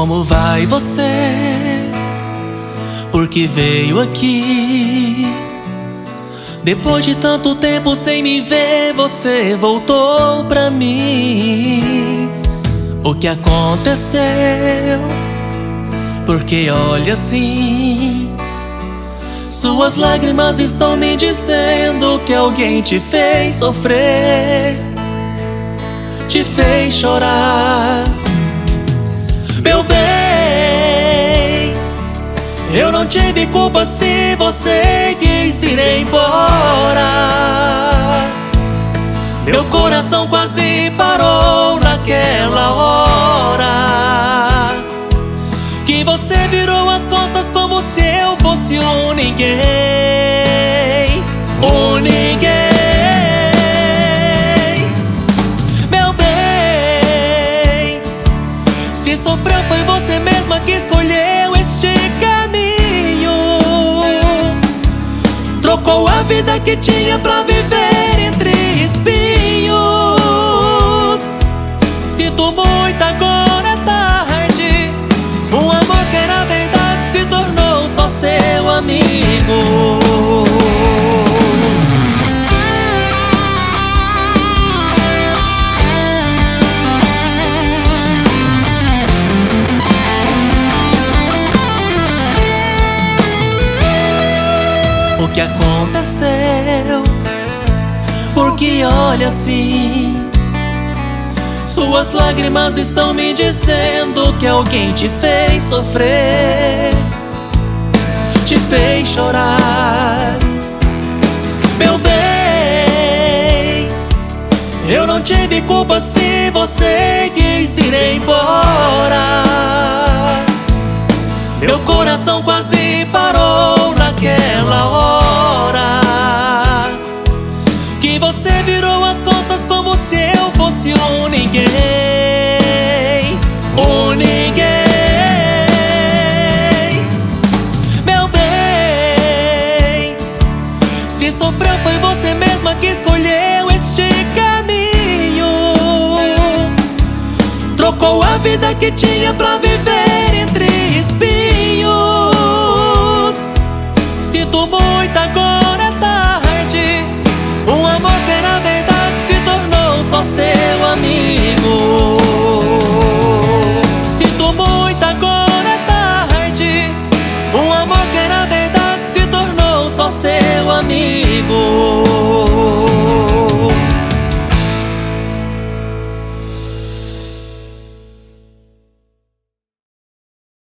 Como vai você? Porque veio aqui. Depois de tanto tempo sem me ver, você voltou pra mim. O que aconteceu? Porque olha assim, suas lágrimas estão me dizendo que alguém te fez sofrer, te fez chorar. Meu bem, eu não tive culpa se você quis ir embora. Meu coração quase parou naquela hora que você virou as costas como se eu fosse um ninguém. Um ninguém. Meu bem, se sofreu foi você mesma que escolheu este caminho. Trocou a vida que tinha pra viver entre espinhos. Sinto muito, agora é tarde. Um amor que era verdade se tornou só seu amigo. O que aconteceu? Porque olha assim, suas lágrimas estão me dizendo que alguém te fez sofrer, te fez chorar. Meu bem, eu não tive culpa se você quis ir embora. Meu coração quase parou naquela hora que você virou as costas como se eu fosse um ninguém. Um ninguém. Meu bem, se sofreu foi você mesma que escolheu este caminho. Trocou a vida que tinha pra viver